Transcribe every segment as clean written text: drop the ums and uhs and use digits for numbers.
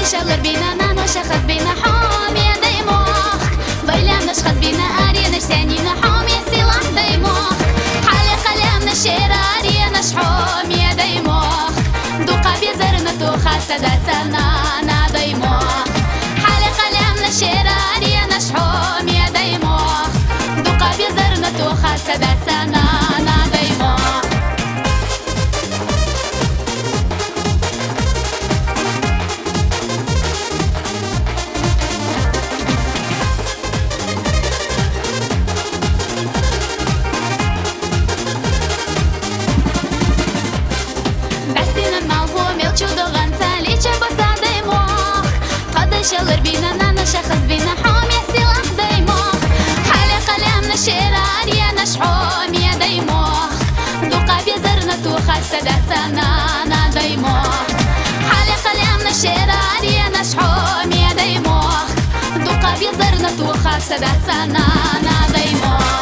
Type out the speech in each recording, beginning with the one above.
شغل بينا نانو شخص بينا حوم يا ديموخ بيلام نشخص بينا أري نشتاني نحوم يا سلاح ديموخ حالي قلم نشير أري نشحوم يا ديموخ دوقا بيزرنا توخا سدات سنانا ديموخ حالي قلم نشير أري نشحوم يا ديموخ دوقا بيزرنا توخا سدات سنانا ديموخ شغل بينا نانا شخص بينا حوم يا سلاح ديموخ حالي قلم نشير أريا نشحوم يا ديموخ دوقا بيزرنا توخا سدات سنانا ديموخ حالي قلم نشير أريا نشحوم يا ديموخ دوقا بيزرنا توخا سدات سنانا ديموخ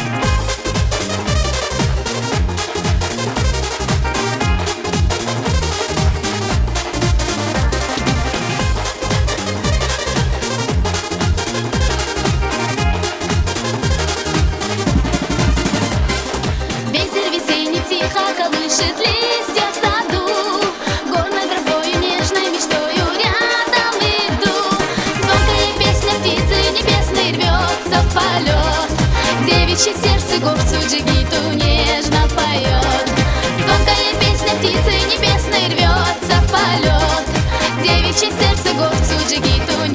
Колышет листья в саду, горной травою нежной мечтою рядом иду. Звонкая песня птицы небесной рвется в полет, девичье сердце говцу джигиту нежно поет. Звонкая песня птицы небесной рвется в полет, девичье сердце говцу джигиту